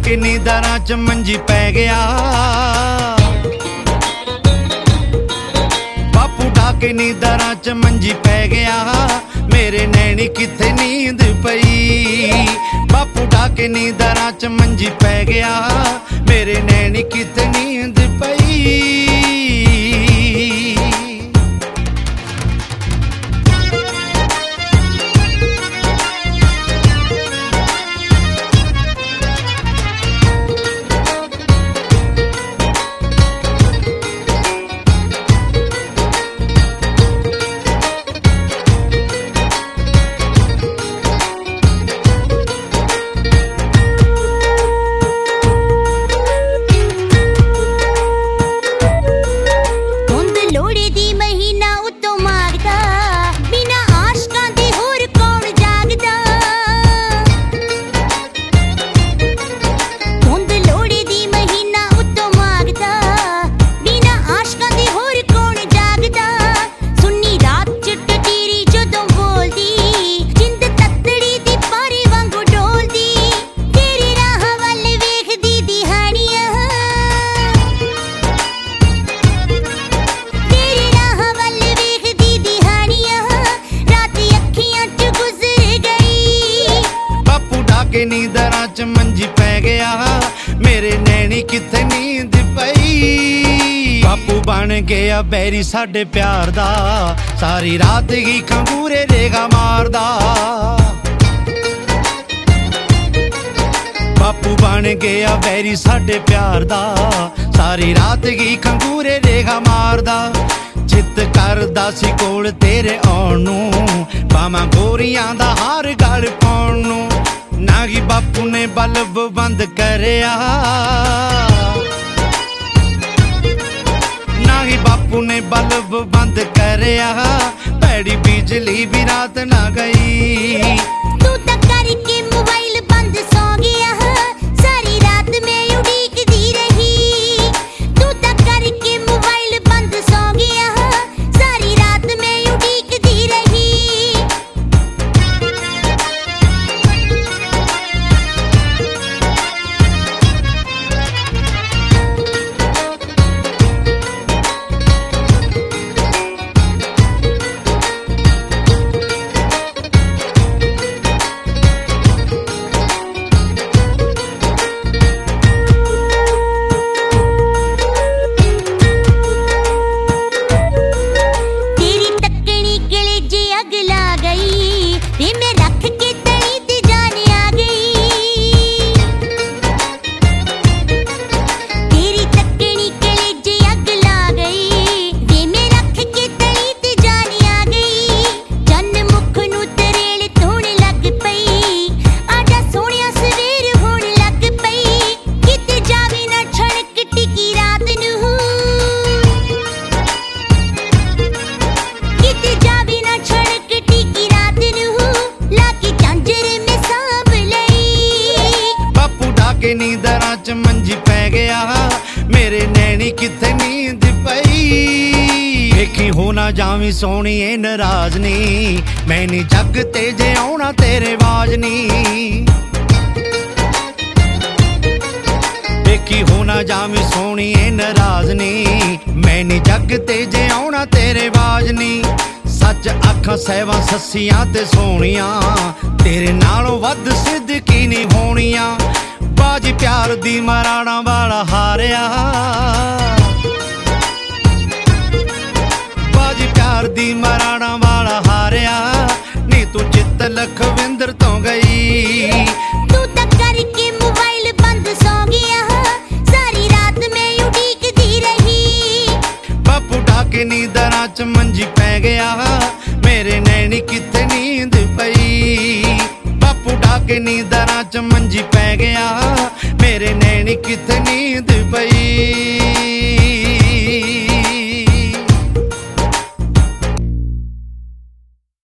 ਕੇ ਨੀਂਦਰਾਂ ਚ ਮੰਜੀ ਪੈ ਗਿਆ। ਬਾਪੂ ਢਾ ਕੇ ਨੀਂਦਰਾਂ ਚ ਮੰਜੀ ਪੈ ਗਿਆ। ਮੇਰੇ ਨੈਣੀ ਕਿੱਥੇ ਨੀਂਦ ਪਈ। ਬਾਪੂ ਢਾ ਕੇ ਨੀਂਦਰਾਂ ਚ ਮੰਜੀ ਪੈ ਗਿਆ। ਮੇਰੇ ਨੈਣੀ ਕਿੱਥੇ ਨੀਂਦ ਪਈ। ਨੀਂਦਰਾਂ ਚ ਮੰਜੀ ਪੈ ਗਿਆ। ਮੇਰੇ ਨੈਣੀ ਕਿੱਥੇ ਨੀਂਦ ਪਈ। ਬਾਪੂ ਬਣ ਗਿਆ ਬੈਰੀ ਸਾਡੇ ਪਿਆਰ ਦਾ। ਸਾਰੀ ਰਾਤ ਹੀ ਖੰਗੂਰੇ ਰੇਗਾ ਮਾਰਦਾ। ਬਾਪੂ ਬਣ ਗਿਆ ਬੈਰੀ ਸਾਡੇ ਪਿਆਰ ਦਾ। ਸਾਰੀ ਰਾਤ ਹੀ ਖੰਗੂਰੇ ਰੇਗਾ ਮਾਰਦਾ। ਚਿੱਤ ਕਰਦਾ ਸੀ ਕੋਲ ਤੇਰੇ ਆਉਣ ਨੂੰ। ਬਾਵਾਂ ਗੋਰੀਆਂ ਦਾ ਹਾਰ ਗਲ ਪਾਉਣ ਨੂੰ। ਨਾ ਹੀ ਬਾਪੂ ਨੇ ਬਲਬ ਬੰਦ ਕਰਿਆ। ਨਾ ਹੀ ਬਾਪੂ ਨੇ ਬਲਬ ਬੰਦ ਕਰਿਆ। ਭੈੜੀ ਬਿਜਲੀ ਵੀ ਰਾਤ ਨਾ ਗਈ। ਤੂੰ ਤਾਂ ਕਰਕੇ ਮੋਬਾਈਲ ਬੰਦ ਸੌ ਗਿਆ। ਸਾਰੀ ਰਾਤ ਮੈਂ ਉਡੀਕਦੀ ਰਹੀ। ਤੂੰ ਤਾਂ ਕਰਕੇ ਮੋਬਾਈਲ ਬੰਦ ਸੌ ਗਿਆ। ਸਾਰੀ ਰਾਤ ਮੈਂ ਉਡੀਕਦੀ ਰਹੀ। ਨੀਂਦਰਾਂ ਚ ਮੰਜੀ ਪੈ ਗਿਆ। ਮੇਰੇ ਨੈਣੀ ਕਿੱਥੇ ਨੀਂਦ ਪਈ। ਵੇਖੀ ਹੋ ਨਾ ਜਾਵੀਂ ਸੋਹਣੀਏ ਨਾਰਾਜ਼ ਨੀ। ਮੈਂ ਨੀ ਜੱਗ ਤੇ ਜੇ ਆਉਣਾ ਤੇਰੇ ਬਾਜ ਨੀ। ਵੇਖੀ ਹੋ ਨਾ ਜਾਵੀਂ ਸੋਹਣੀਏ ਨਾਰਾਜ਼ ਨੀ। ਮੈਂ ਨੀ ਜੱਗ ਤੇ ਜੇ ਆਉਣਾ ਤੇਰੇ ਬਾਜ ਨੀ। ਸੱਚ ਆਖਾਂ ਸਹਿਵਾਂ ਸੱਸੀਆਂ ਤੇ ਸੋਹਣੀਆਂ। ਤੇਰੇ ਨਾਲੋਂ ਵੱਧ ਸਿੱਧਕੀ ਨੀ ਹੋਣੀਆਂ। ਬਾਜੀ ਪਿਆਰ ਦੀ ਮਰਾਣਾ ਵਾਲਾ ਹਾਰਿਆ। ਬਾਜੀ ਪਿਆਰ ਦੀ ਮਰਾਣਾ ਵਾਲਾ ਹਾਰਿਆ। ਨੀ ਤੂੰ ਚਿੱਤ ਲਖਵਿੰਦਰ ਤੋਂ ਗਈ। ਤੂੰ ਤਾਂ ਕਰਕੇ ਮੋਬਾਈਲ ਬੰਦ ਸੌ ਗਿਆ। ਸਾਰੀ ਰਾਤ ਮੈਂ ਉਡੀਕਦੀ ਰਹੀ। ਬਾਪੂ ਢਾ ਕੇ ਨੀਂਦਰਾਂ ਚ ਮੰਜੀ ਪੈ ਗਿਆ। ਮੇਰੇ ਨੈਣੀ ਕਿੱਥੇ ਨੀਂਦ ਪਈ। ਬਾਪੂ ਢਾ ਕੇ ਨੀਂਦਰਾਂ ਚ ਮੰਜੀ ਪੈ ਗਿਆ। ਮੇਰੇ ਨੈਣੀ ਕਿੱਥੇ ਨੀਂਦ ਪਈ।